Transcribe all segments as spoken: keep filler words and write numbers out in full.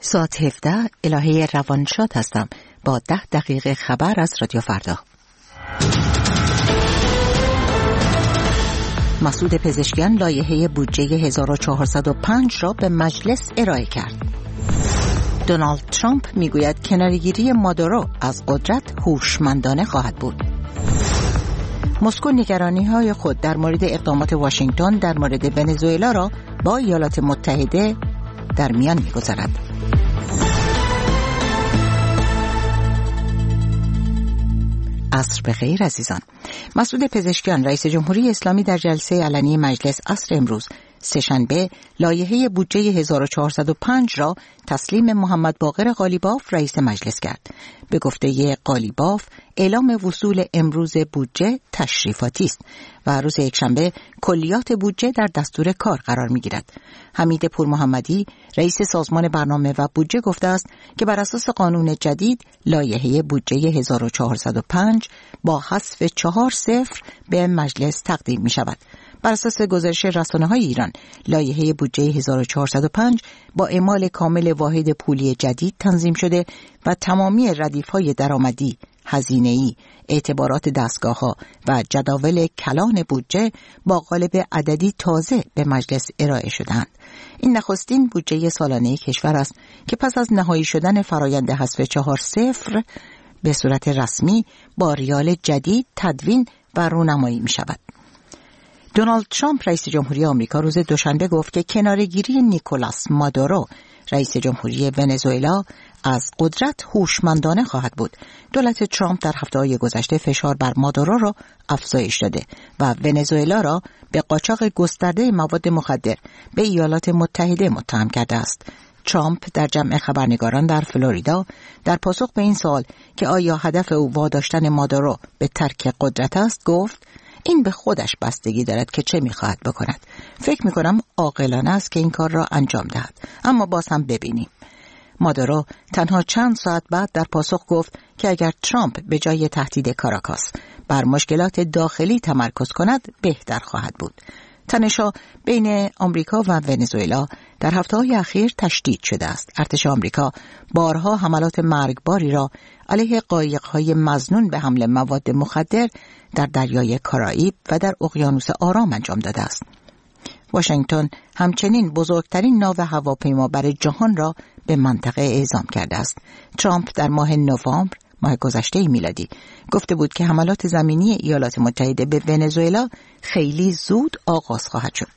ساعت هفده الهه روانشاد هستم با ده دقیقه خبر از رادیو فردا. مسعود پزشکیان لایحه بودجه هزار و چهارصد و پنج را به مجلس ارائه کرد. دونالد ترامپ میگوید کناره‌گیری مادورو از قدرت هوشمندانه خواهد بود. مسکو نگرانی‌های خود در مورد اقدامات واشنگتن در مورد ونزوئلا را با ایالات متحده در میان می‌گذارد. عصر بخیر عزیزان. مسعود پزشکیان رئیس جمهوری اسلامی در جلسه علنی مجلس عصر امروز سه‌شنبه لایحه بودجه هزار و چهارصد و پنج را تسلیم محمد باقر قالیباف رئیس مجلس کرد. به گفته قالیباف اعلام وصول امروز بودجه تشریفاتی است و روز یکشنبه کلیات بودجه در دستور کار قرار می‌گیرد. حمید پورمحمدی رئیس سازمان برنامه و بودجه گفته است که بر اساس قانون جدید لایحه بودجه هزار و چهارصد و پنج با حذف چهار صفر به مجلس تقدیم می‌شود. بر اساس گزارش رسانه‌های ایران لایحه بودجه هزار و چهارصد و پنج با اعمال کامل واحد پولی جدید تنظیم شده و تمامی ردیف‌های درآمدی، هزینه‌ای، اعتبارات دستگاه‌ها و جداول کلان بودجه با قالب عددی تازه به مجلس ارائه شدند. این نخستین بودجه سالانه کشور است که پس از نهایی شدن فرایند حذف چهار صفر به صورت رسمی با ریال جدید تدوین و رونمایی می‌شود. دونالد ترامپ رئیس جمهوری آمریکا روز دوشنبه گفت که کناره‌گیری نیکولاس مادورو رئیس جمهوری ونزوئلا از قدرت هوشمندانه خواهد بود. دولت ترامپ در هفته‌های گذشته فشار بر مادورو را افزایش داده و ونزوئلا را به قاچاق گسترده مواد مخدر به ایالات متحده متهم کرده است. ترامپ در جمع خبرنگاران در فلوریدا در پاسخ به این سوال که آیا هدف او واداشتن مادورو به ترک قدرت است گفت این به خودش بستگی دارد که چه می‌خواهد بکند. فکر می‌کنم عاقلانه است که این کار را انجام دهد، اما باز هم ببینیم. مادورو تنها چند ساعت بعد در پاسخ گفت که اگر ترامپ به جای تهدید کاراکاس بر مشکلات داخلی تمرکز کند بهتر خواهد بود. تنش‌ها بین آمریکا و ونزوئلا در هفته‌های اخیر تشدید شده است. ارتش آمریکا بارها حملات مرگباری را علیه قایق‌های مظنون به حمل مواد مخدر در دریای کارائیب و در اقیانوس آرام انجام داده است. واشنگتن همچنین بزرگترین ناو هواپیمابر جهان را به منطقه اعزام کرده است. ترامپ در ماه نوامبر ماه گذشته میلادی گفته بود که حملات زمینی ایالات متحده به ونزوئلا خیلی زود آغاز خواهد شد.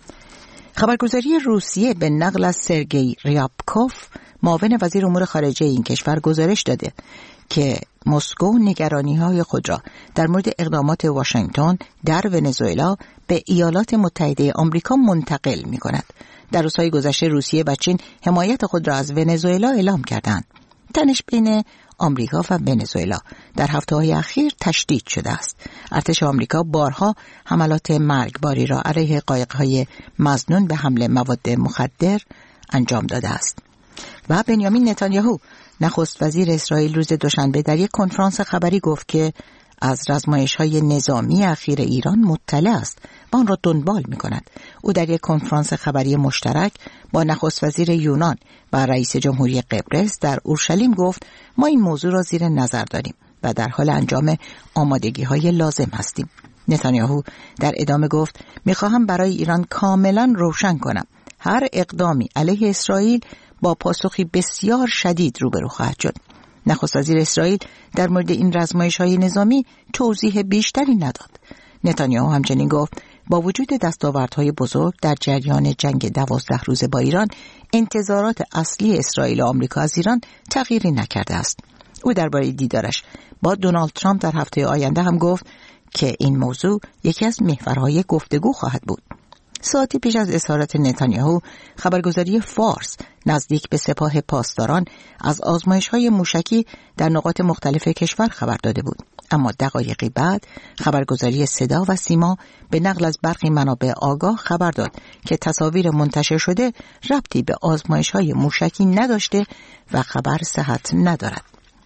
خبرگزاری روسیه به نقل از سرگئی ریابکوف معاون وزیر امور خارجه این کشور گزارش داده که مسکو نگرانی‌های خود را در مورد اقدامات واشنگتن در ونزوئلا به ایالات متحده آمریکا منتقل می‌کند. در روزهای گذشته روسیه و چین حمایت خود را از ونزوئلا اعلام کردند. تنش بین آمریکا و ونزوئلا در هفته‌های اخیر تشدید شده است. ارتش آمریکا بارها حملات مرگباری را علیه قایق‌های مظنون به حمل مواد مخدر انجام داده است. و بنیامین نتانیاهو نخست وزیر اسرائیل روز دوشنبه در یک کنفرانس خبری گفت که از رزمایش‌های نظامی اخیر ایران مطلع است و آن را دنبال می‌کند. او در یک کنفرانس خبری مشترک با نخست وزیر یونان و رئیس جمهوری قبرس در اورشلیم گفت ما این موضوع را زیر نظر داریم و در حال انجام آمادگی‌های لازم هستیم. نتانیاهو در ادامه گفت می‌خواهم برای ایران کاملاً روشن کنم هر اقدامی علیه اسرائیل با پاسخی بسیار شدید روبرو خواهد شد. نخست وزیر اسرائیل در مورد این رزمایش‌های نظامی توضیح بیشتری نداد. نتانیاهو همچنین گفت با وجود دستاوردهای بزرگ در جریان جنگ دوازده روزه با ایران، انتظارات اصلی اسرائیل و آمریکا از ایران تغییری نکرده است. او درباره دیدارش با دونالد ترامپ در هفته آینده هم گفت که این موضوع یکی از محورهای گفتگو خواهد بود. ساعتی پیش از اظهارات نتانیاهو، خبرگزاری فارس نزدیک به سپاه پاسداران از آزمایش‌های موشکی در نقاط مختلف کشور خبر داده بود. اما دقایقی بعد خبرگزاری صدا و سیما به نقل از برخی منابع آگاه خبر داد که تصاویر منتشر شده ربطی به آزمایش‌های موشکی نداشته و خبر صحت ندارد.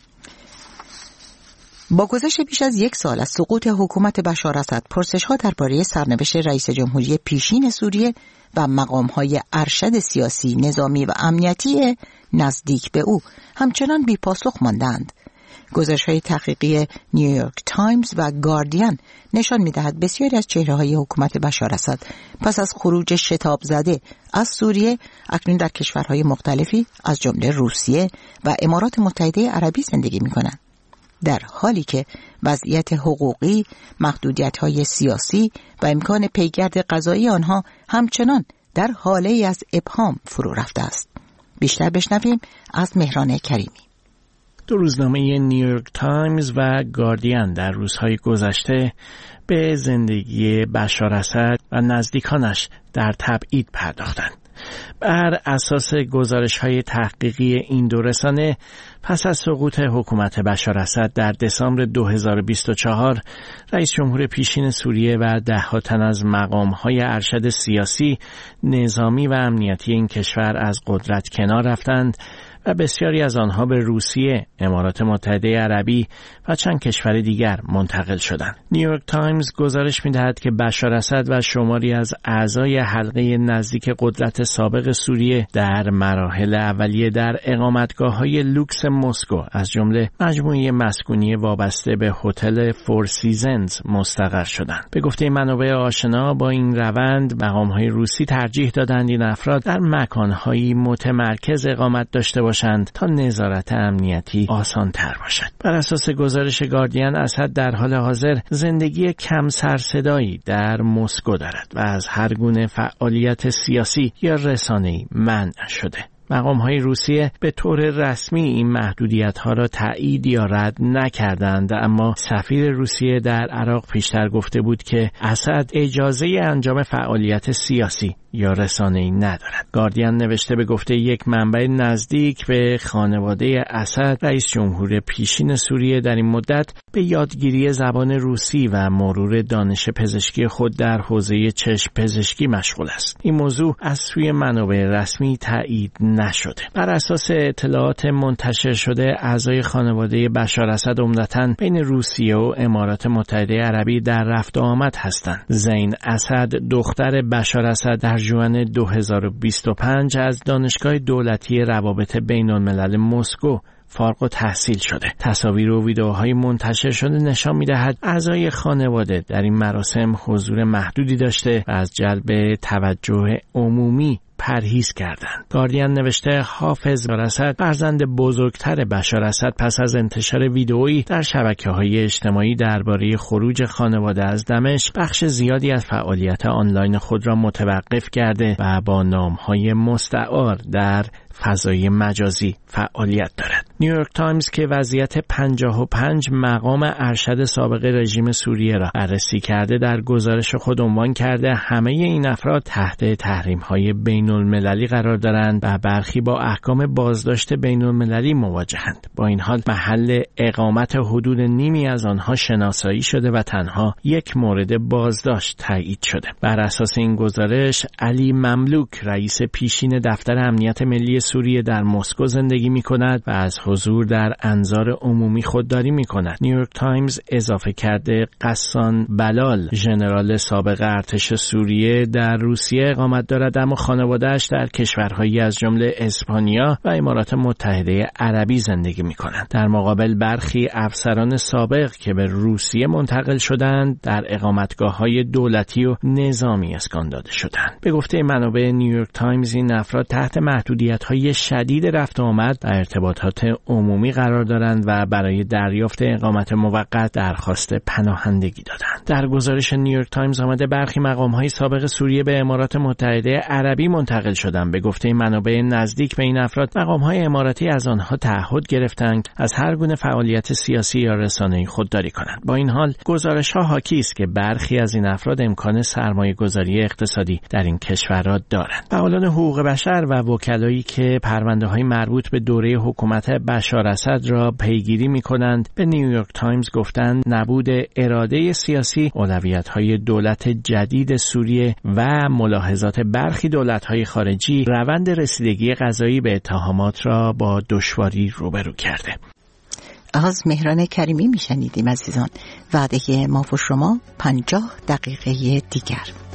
با گذشت بیش از یک سال از سقوط حکومت بشار اسد، پرسش‌ها درباره سرنوشت رئیس جمهوری پیشین سوریه و مقام‌های ارشد سیاسی، نظامی و امنیتی نزدیک به او همچنان بی پاسخ ماندند. گزارش‌های تحقیقی نیویورک تایمز و گاردین نشان می‌دهد بسیاری از چهره‌های حکومت بشار اسد پس از خروج شتاب زده از سوریه اکنون در کشورهای مختلفی از جمله روسیه و امارات متحده عربی زندگی می‌کنند، در حالی که وضعیت حقوقی، محدودیت‌های سیاسی و امکان پیگرد قضایی آنها همچنان در حاله از ابهام فرو رفته است. بیشتر بشنویم از مهران کریمی. دو روزنامه نیویورک تایمز و گاردین در روزهای گذشته به زندگی بشار اسد و نزدیکانش در تبعید پرداختند. بر اساس گزارش‌های تحقیقی این دو رسانه، پس از سقوط حکومت بشار اسد در دسامبر دو هزار و بیست و چهار، رئیس جمهور پیشین سوریه و ده‌ها تن از مقام‌های ارشد سیاسی، نظامی و امنیتی این کشور از قدرت کنار رفتند و بسیاری از آنها به روسیه، امارات متحده عربی و چند کشور دیگر منتقل شدند. نیویورک تایمز گزارش می‌دهد که بشار اسد و شماری از اعضای حلقه نزدیک قدرت سابق سوریه در مراحل اولیه در اقامتگاه‌های لوکس مسکو از جمله مجموعه مسکونی وابسته به هتل فور سیزنز مستقر شدند. به گفته منابع آشنا با این روند، مقام‌های روسی ترجیح دادند این افراد در مکان‌هایی متمرکز اقامت داشته باشند تا نظارت امنیتی آسان‌تر باشد. بر اساس گزارش گاردین، اسد در حال حاضر زندگی کم سرصدایی در مسکو دارد و از هر گونه فعالیت سیاسی یا رسانه‌ای منع شده. مقام‌های روسیه به طور رسمی این محدودیت‌ها را تایید یا رد نکردند، اما سفیر روسیه در عراق پیشتر گفته بود که اسد اجازه انجام فعالیت سیاسی یا رسانه‌ای ندارد. گاردین نوشته به گفته یک منبع نزدیک به خانواده اسد، رئیس جمهور پیشین سوریه در این مدت به یادگیری زبان روسی و مرور دانش پزشکی خود در حوزه چشم پزشکی مشغول است. این موضوع از سوی منابع رسمی تایید نشده. بر اساس اطلاعات منتشر شده، اعضای خانواده بشار اسد عمدتاً بین روسیه و امارات متحده عربی در رفت و آمد هستند. زین اسد، دختر بشار اسد، در ژوئن دو هزار و بیست و پنج از دانشگاه دولتی روابط بین‌الملل مسکو فارغ التحصیل شده. تصاویر و ویدئوهای منتشر شده نشان می‌دهد اعضای خانواده در این مراسم حضور محدودی داشته و از جلب توجه عمومی پرهیز کردند. گاردین نوشته حافظ اسد، فرزند بزرگتر بشار اسد، پس از انتشار ویدئویی در شبکه‌های اجتماعی درباره خروج خانواده از دمشق، بخش زیادی از فعالیت آنلاین خود را متوقف کرده و با نام‌های مستعار در فضای مجازی فعالیت دارد. نیویورک تایمز که وضعیت پنجاه و پنج مقام ارشد سابق رژیم سوریه را بررسی کرده، در گزارش خود عنوان کرده همه این افراد تحت تحریم‌های بین‌المللی قرار دارند و برخی با احکام بازداشت بین‌المللی مواجهند. با این حال محل اقامت حدود نیمی از آنها شناسایی شده و تنها یک مورد بازداشت تایید شده. بر اساس این گزارش، علی مملوک، رئیس پیشین دفتر امنیت ملی سوریه، در مسکو زندگی می کند و از حضور در انظار عمومی خودداری می کند. نیویورک تایمز اضافه کرده قسان بلال، ژنرال سابق ارتش سوریه، در روسیه اقامت دارد، اما خانواده‌اش در کشورهایی از جمله اسپانیا و امارات متحده عربی زندگی می کنند. در مقابل برخی افسران سابق که به روسیه منتقل شدند، در اقامتگاه‌های دولتی و نظامی اسکان داده شدند. به گفته منابع نیویورک تایمز، این افراد تحت محدودیت‌های شدید رفت و آمد و ارتباطات عمومی قرار دارند و برای دریافت اقامت موقت درخواست پناهندگی دادند. در گزارش نیویورک تایمز آمده برخی مقام‌های سابق سوریه به امارات متحده عربی منتقل شدند. به گفته منابع نزدیک به این افراد، مقام‌های اماراتی از آنها تعهد گرفتند از هر گونه فعالیت سیاسی یا رسانه‌ای خودداری کنند. با این حال، گزارش‌ها حاکی است که برخی از این افراد امکان سرمایه‌گذاری اقتصادی در این کشورها دارند. فعالان حقوق بشر و وکلایی که پرونده‌های مربوط به دوره حکومت بشار اسد را پیگیری می‌کنند، به نیویورک تایمز گفتند نبود اراده سیاسی، اولویت‌های دولت جدید سوریه و ملاحظات برخی دولت‌های خارجی روند رسیدگی قضایی به اتهامات را با دشواری روبرو کرده. از مهران کریمی میشنیدیم عزیزان. وعده ما و شما پنجاه دقیقه دیگر.